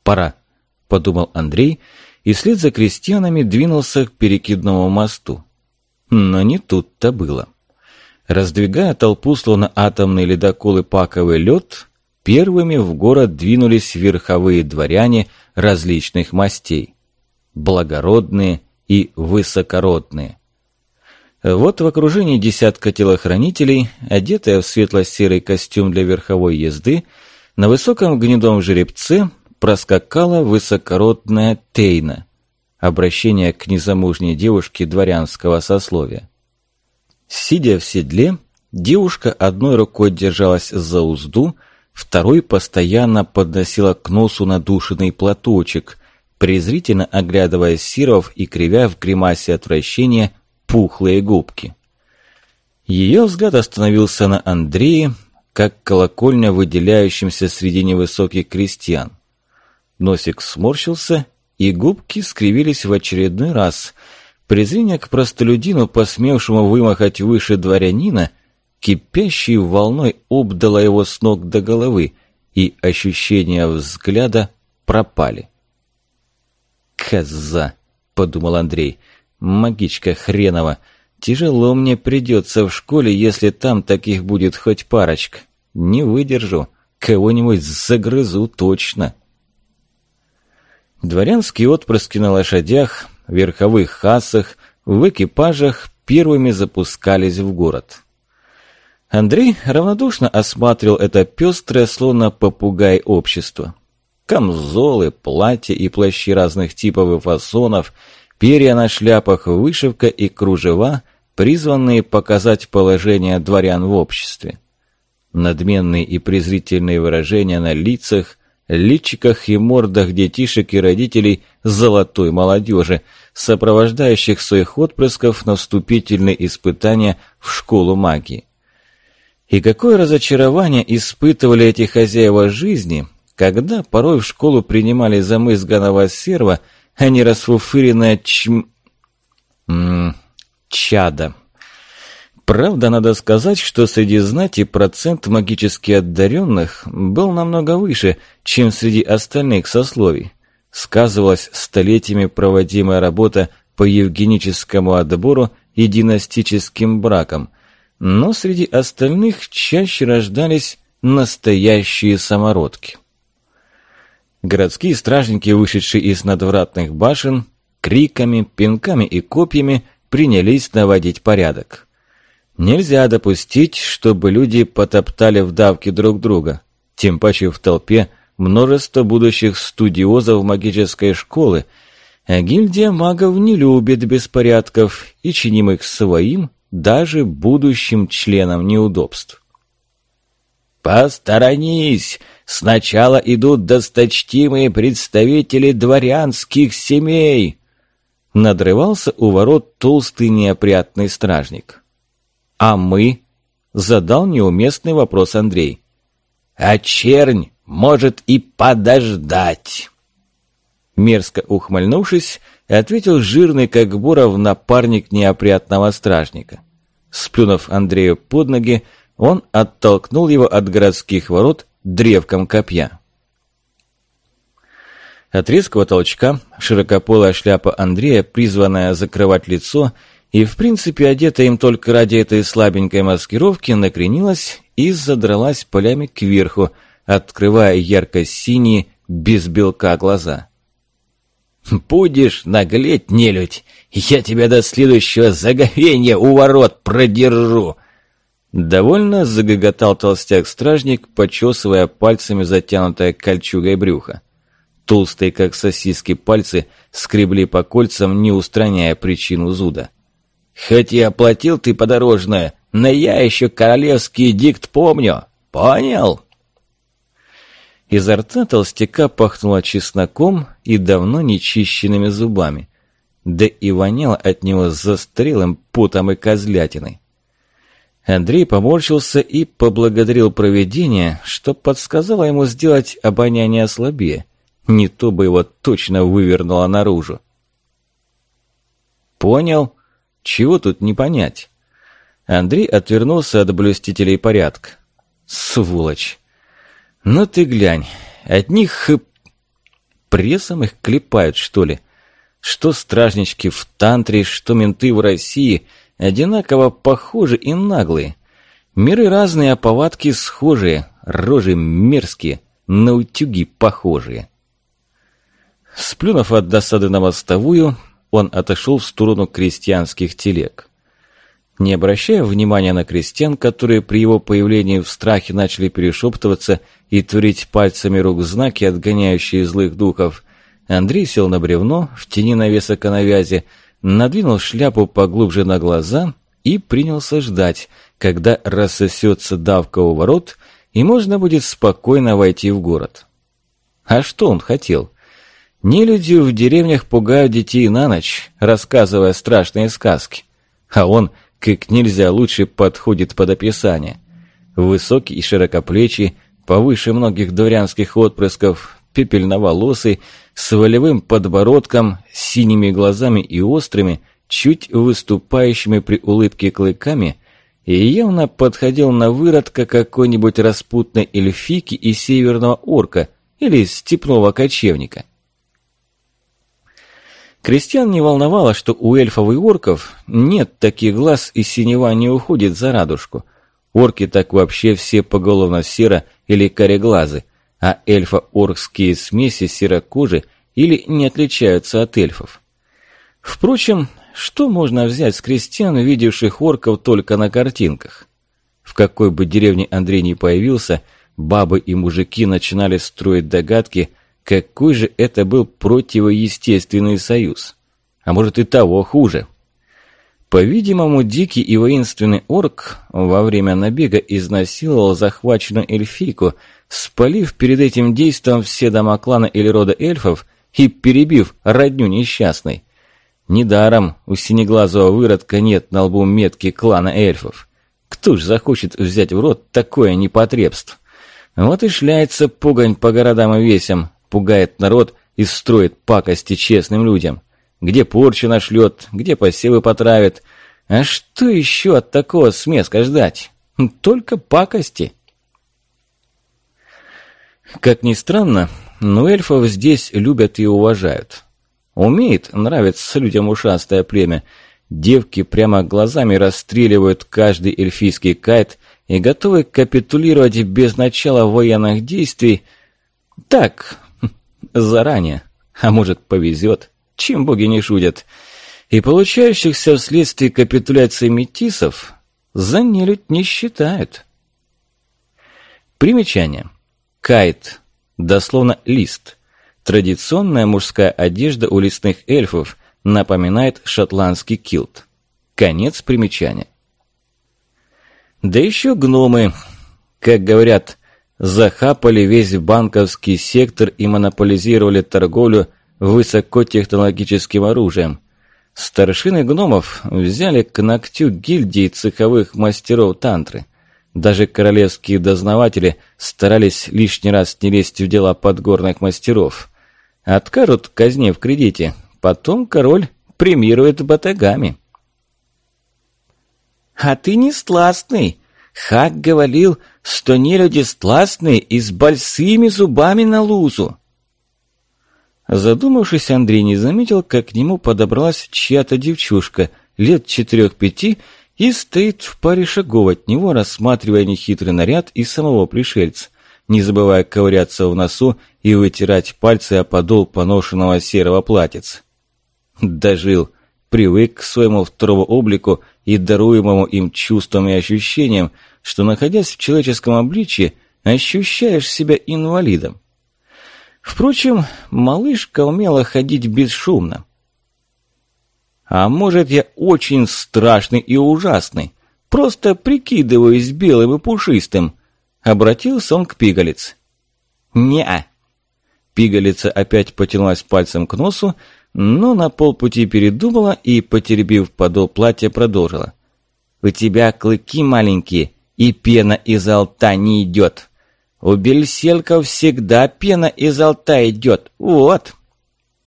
«Пора», – подумал Андрей, и вслед за крестьянами двинулся к перекидному мосту. Но не тут-то было. Раздвигая толпу, словно атомные ледоколы паковый лед, первыми в город двинулись верховые дворяне различных мастей. Благородные и высокородные. Вот в окружении десятка телохранителей, одетая в светло-серый костюм для верховой езды, на высоком гнедом жеребце проскакала высокородная Тейна, обращение к незамужней девушке дворянского сословия. Сидя в седле, девушка одной рукой держалась за узду, второй постоянно подносила к носу надушенный платочек, презрительно оглядывая сиров и кривя в гримасе отвращения пухлые губки. Ее взгляд остановился на Андрее, как колокольня, выделяющимся среди невысоких крестьян. Носик сморщился, и губки скривились в очередной раз. Презрение к простолюдину, посмевшему вымахать выше дворянина, кипящей волной обдало его с ног до головы, и ощущения взгляда пропали. «Коза!» – подумал Андрей. «Магичка хренова! Тяжело мне придется в школе, если там таких будет хоть парочка. Не выдержу, кого-нибудь загрызу точно!» Дворянские отпрыски на лошадях, верховых хасах, в экипажах первыми запускались в город. Андрей равнодушно осматривал это пестрое, словно попугай, общество. Камзолы, платья и плащи разных типов и фасонов, перья на шляпах, вышивка и кружева, призванные показать положение дворян в обществе. Надменные и презрительные выражения на лицах, личиках и мордах детишек и родителей золотой молодежи, сопровождающих своих отпрысков на вступительные испытания в школу магии. И какое разочарование испытывали эти хозяева жизни, когда порой в школу принимали замызганного серва, а не расфуфыренное чадо. Правда, надо сказать, что среди знати процент магически одаренных был намного выше, чем среди остальных сословий. Сказывалась столетиями проводимая работа по евгеническому отбору и династическим бракам, но среди остальных чаще рождались настоящие самородки. Городские стражники, вышедшие из надвратных башен, криками, пинками и копьями принялись наводить порядок. Нельзя допустить, чтобы люди потоптали в давке друг друга, тем паче в толпе множество будущих студиозов магической школы, а гильдия магов не любит беспорядков и чинимых своим, даже будущим членам неудобств. «Посторонись! Сначала идут досточтимые представители дворянских семей!» Надрывался у ворот толстый неопрятный стражник. «А мы?» – задал неуместный вопрос Андрей. «А чернь может и подождать!» Мерзко ухмыльнувшись, ответил жирный, как Боров, напарник неопрятного стражника. Сплюнув Андрею под ноги, он оттолкнул его от городских ворот древком копья. От резкого толчка широкополая шляпа Андрея, призванная закрывать лицо, и в принципе одетая им только ради этой слабенькой маскировки, накренилась и задралась полями кверху, открывая ярко-синие, без белка глаза. «Будешь наглеть, нелюдь, я тебя до следующего заговенья у ворот продержу!» Довольно загоготал толстяк-стражник, почесывая пальцами затянутое кольчугой брюхо. Толстые, как сосиски, пальцы скребли по кольцам, не устраняя причину зуда. «Хоть и оплатил ты подорожное, но я еще королевский дикт помню. Понял?» Изо рта толстяка пахнуло чесноком и давно нечищенными зубами. Да и воняло от него застарелым потом и козлятиной. Андрей поморщился и поблагодарил провидение, что подсказало ему сделать обоняние слабее. Не то бы его точно вывернуло наружу. «Понял? Чего тут не понять?» Андрей отвернулся от блюстителей порядка. «Сволочь! Ну ты глянь, от них Прессом их клепают, что ли? Что стражнички в тантре, что менты в России одинаково похожи и наглые. Миры разные, а повадки схожие, рожи мерзкие, на утюги похожие. Сплюнув от досады на мостовую, он отошел в сторону крестьянских телег. Не обращая внимания на крестьян, которые при его появлении в страхе начали перешептываться и творить пальцами рук знаки, отгоняющие злых духов, Андрей сел на бревно в тени навеса коновязи, надвинул шляпу поглубже на глаза и принялся ждать, когда рассосется давка у ворот и можно будет спокойно войти в город. А что он хотел? Нелюди в деревнях пугают детей на ночь, рассказывая страшные сказки, а он как нельзя лучше подходит под описание. Высокий и широкоплечий, повыше многих дворянских отпрысков, пепельноволосый, с волевым подбородком, синими глазами и острыми, чуть выступающими при улыбке клыками, и явно подходил на выродка какой-нибудь распутной эльфийки из северного орка или степного кочевника. Крестьян не волновало, что у эльфов и орков нет таких глаз и синева не уходит за радужку. Орки так вообще все поголовно серо или кореглазы, а эльфо-оркские смеси серокожи или не отличаются от эльфов. Впрочем, что можно взять с крестьян, видевших орков только на картинках? В какой бы деревне Андрей ни появился, бабы и мужики начинали строить догадки, какой же это был противоестественный союз. А может и того хуже. По-видимому, дикий и воинственный орк во время набега изнасиловал захваченную эльфийку, спалив перед этим действом все дома клана или рода эльфов и перебив родню несчастной. Недаром у синеглазого выродка нет на лбу метки клана эльфов. Кто ж захочет взять в рот такое непотребство? Вот и шляется пугань по городам и весям, пугает народ и строит пакости честным людям. Где порчу нашлет, где посевы потравит. А что еще от такого смеска ждать? Только пакости. Как ни странно, но эльфов здесь любят и уважают. Умеет нравиться людям ушастое племя. Девки прямо глазами расстреливают каждый эльфийский кайт и готовы капитулировать без начала военных действий. Так, заранее. А может, повезет, чем боги не шутят. И получающихся вследствие капитуляции метисов за нелюдь не считают. Примечание. Кайт. Дословно лист. Традиционная мужская одежда у лесных эльфов, напоминает шотландский килт. Конец примечания. Да еще гномы, как говорят, захапали весь банковский сектор и монополизировали торговлю высокотехнологическим оружием. Старшины гномов взяли к ногтю гильдии цеховых мастеров тантры. Даже королевские дознаватели старались лишний раз не лезть в дела подгорных мастеров. Откажут казне в кредите, потом король премирует батагами. «А ты не стластный. Хак говорил, что нелюди стластные и с большими зубами на лузу». Задумавшись, Андрей не заметил, как к нему подобралась чья-то девчушка лет 4-5 и стоит в паре шагов от него, рассматривая нехитрый наряд и самого пришельца, не забывая ковыряться в носу и вытирать пальцы о подол поношенного серого платьица. Дожил, привык к своему второму облику и даруемому им чувствам и ощущениям, что, находясь в человеческом обличье, ощущаешь себя инвалидом. Впрочем, малышка умела ходить бесшумно. «А может, я очень страшный и ужасный, просто прикидываюсь белым и пушистым?» Обратился он к пигалице. «Не-а». Пигалица опять потянулась пальцем к носу, но на полпути передумала и, потеребив подол платья, продолжила. «У тебя клыки маленькие, и пена изо рта не идет. У бельсельков всегда пена изо рта идет, вот».